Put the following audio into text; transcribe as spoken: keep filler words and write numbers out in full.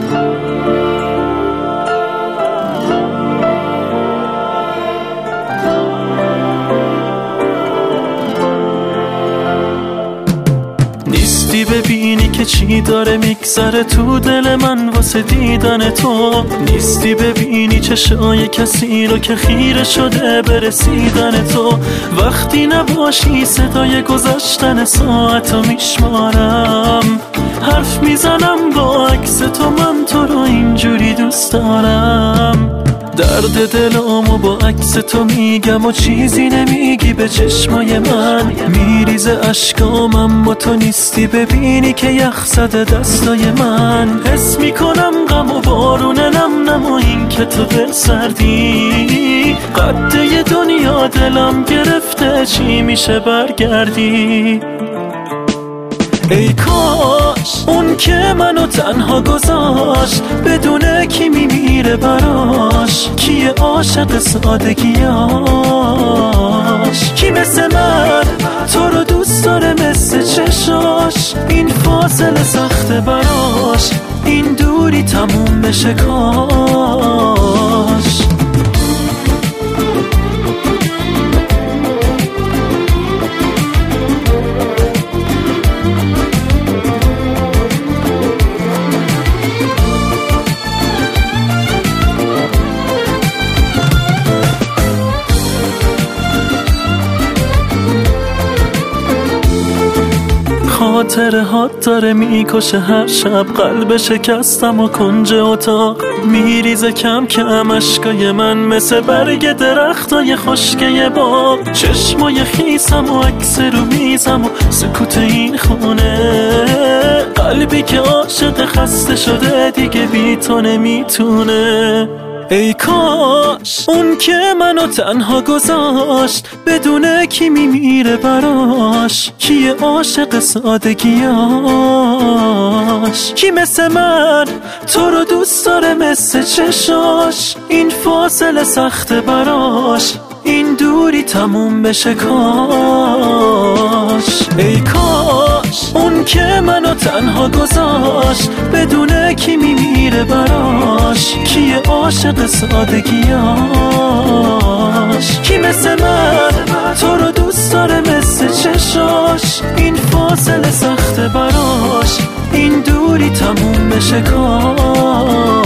نیستی ببینی که چی داره میگذره تو دل من واسه دیدن تو، نیستی ببینی چشای کسی رو که خیره شده برسیدن تو. وقتی نباشی صدای گذشتن ساعتو میشمارم، حرف میزنم با عکس تو، من تو رو اینجوری دوست دارم. درد دلامو با عکس تو میگم و چیزی نمیگی به چشمای من، میریزه اشکام اما تو نیستی ببینی که یخ زده دستای من. حس میکنم غم و بارون نم نم و این که تو دل سردی، قده دنیا دلم گرفته چی میشه برگردی. ای کاش اون که منو تنها گذاشت بدونه کی میمیره براش، کیه عاشق سادگیاش، کی مثل من تو رو دوست داره مثل چشاش. این فاصله سخته براش، این دوری تموم بشه کاش. خاطره هات داره میکشه هر شب، قلب شکستم و کنج اتاق میریزه کم کم اشکای من مثل برگ درختای خشکه باغ. چشمای خیسم و عکس رو میزم و سکوت این خونه، قلبی که عاشق خسته شده دیگه بی تو نمیتونه. ای کاش اون که منو تنها گذاشت بدونه کی میمیره براش، کیه عاشق سادگیاش، کی مثل من تو رو دوست داره مثل چشاش. این فاصله سخته براش، این دوری تموم بشه کاش. ای کاش اون که منو تنها گذاشت بدونه کی میمیره براش، کیه عاشق سادگیاش، کی مثل من تو رو دوست داره مثل چشاش. این فاصله سخته براش، این دوری تموم بشه کاش.